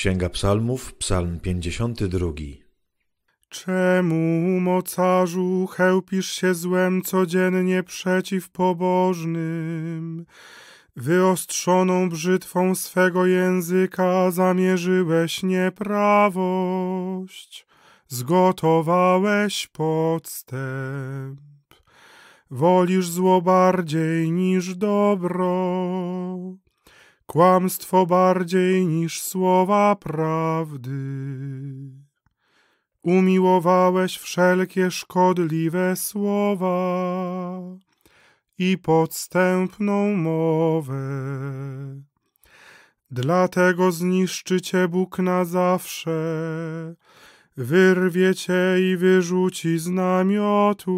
Księga Psalmów, Psalm 52. Czemu, mocarzu, chełpisz się złem codziennie przeciw pobożnym? Wyostrzoną brzytwą swego języka zamierzyłeś nieprawość, zgotowałeś podstęp. Wolisz zło bardziej niż dobro, kłamstwo bardziej niż słowa prawdy. Umiłowałeś wszelkie szkodliwe słowa i podstępną mowę. Dlatego zniszczy cię Bóg na zawsze, wyrwie cię i wyrzuci z namiotu,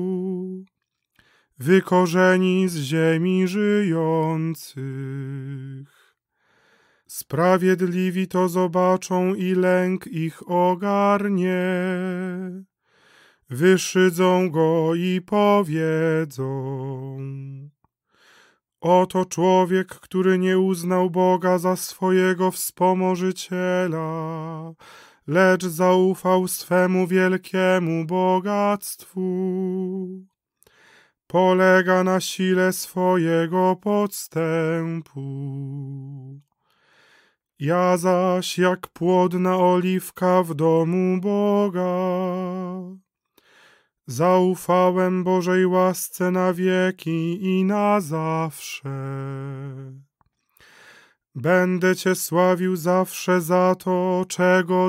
wykorzeni z ziemi żyjących. Sprawiedliwi to zobaczą i lęk ich ogarnie, wyszydzą go i powiedzą: oto człowiek, który nie uznał Boga za swojego wspomożyciela, lecz zaufał swemu wielkiemu bogactwu. Polega na sile swojego podstępu. Ja zaś jak płodna oliwka w domu Boga, zaufałem Bożej łasce na wieki i na zawsze. Będę Cię sławił zawsze za to, czego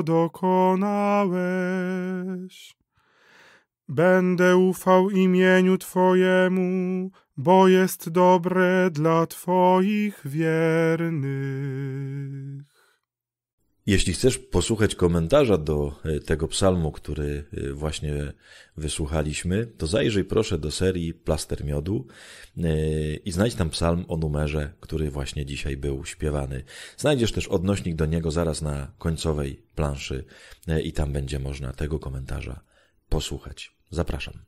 dokonałeś. Będę ufał imieniu Twojemu, bo jest dobre dla Twoich wiernych. Jeśli chcesz posłuchać komentarza do tego psalmu, który właśnie wysłuchaliśmy, to zajrzyj proszę do serii Plaster Miodu i znajdź tam psalm o numerze, który właśnie dzisiaj był śpiewany. Znajdziesz też odnośnik do niego zaraz na końcowej planszy i tam będzie można tego komentarza posłuchać. Zapraszam.